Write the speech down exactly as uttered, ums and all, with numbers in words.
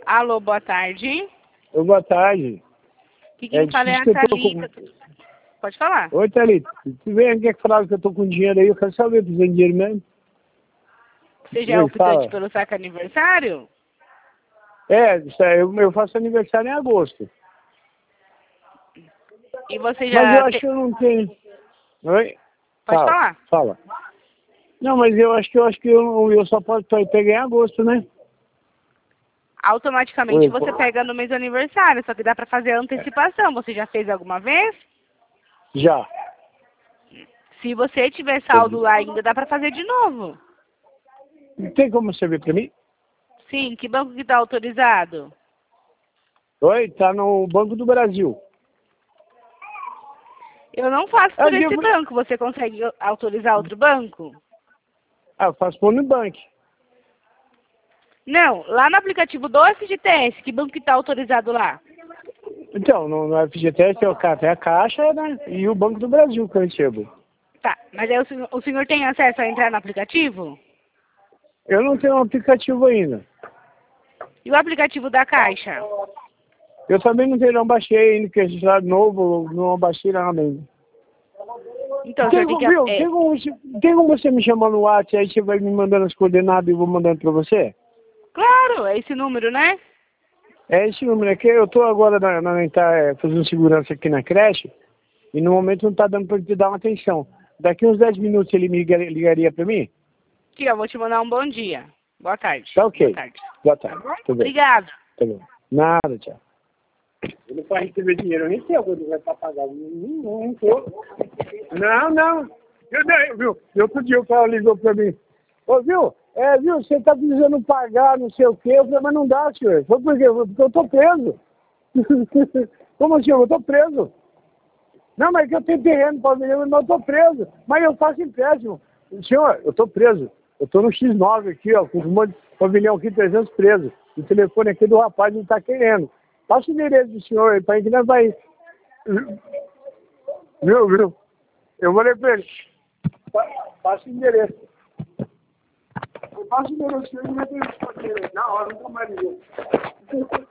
Alô, boa tarde. Ô, boa tarde. Que quem É, fala é a diz que eu tô Thalita. com- Pode falar. Oi, Thalita. Tu vem aqui que falava que eu tô com dinheiro aí, eu quero saber, precisando de dinheiro mesmo. Você já é Oi, optante fala. pelo saque aniversário? É, isso aí, eu, eu faço aniversário em agosto. E você Mas eu já... acho te- que eu não tenho. Oi? Pode Fala, falar. fala. Não, mas eu acho que eu acho que eu, eu só posso pe- pegar em agosto, né? Automaticamente Oi, você pô. pega no mês do aniversário, só que dá pra fazer a antecipação. Você já fez alguma vez? Já. Se você tiver saldo lá ainda, dá pra fazer de novo. Tem como você ver pra mim? Sim, que banco que tá autorizado? Oi, tá no Banco do Brasil. Eu não faço Ah, por esse eu, banco. Você consegue autorizar outro banco? ah, eu faço por Nubank. Não, lá no aplicativo do F G T S, que banco que tá autorizado lá? Então, no, no F G T S tem o ca- tem a Caixa, né? E o Banco do Brasil que eu recebo. Tá, mas aí o senhor, o senhor tem acesso a entrar no aplicativo? Eu não tenho um aplicativo ainda. E o aplicativo da Caixa? Eu também não tenho, não baixei ainda, que a gente lá novo, não baixei nada ainda. Então, o Tem, senhor tem como- que... viu, É, tem, como, você- tem como você me chamar no WhatsApp, aí você vai me mandando as coordenadas e eu vou mandando pra você? claro, é esse número, né? É esse número aqui, eu tô agora na, na, tá, é, fazendo segurança aqui na creche, e no momento não tá dando pra te dar uma atenção. Daqui uns dez minutos ele me ligaria, ligaria pra mim? Aqui, ó, vou te mandar um bom dia. Boa tarde. Tá Boa ok. tarde. Boa Tá tarde. bom? Tudo bem. Obrigada. Tá bom. Nada, tchau. Eu não posso receber dinheiro, eu nem sei quando vai pra pagar. Não, não, não tô. Não, não. Eu, não, viu? Outro dia o cara ligou pra mim. Ô, viu? É, viu, você tá precisando pagar, não sei o quê. Eu falei, mas não dá, senhor. Foi por quê? Porque eu tô preso. Como assim? Eu tô preso. Não, mas é que eu tenho terreno para vender, mas eu tô preso. Mas eu faço empréstimo. Senhor, eu tô preso. Eu tô no X nove aqui, ó, com um monte de pavilhão aqui, trezentos presos. O telefone aqui do rapaz não tá querendo. Passa o endereço do senhor aí, para que nós vai... Viu, viu? Eu falei pra ele, pa- passa o endereço. Eu passo o endereço, ele vai ter isso na hora, não tá mais ligando.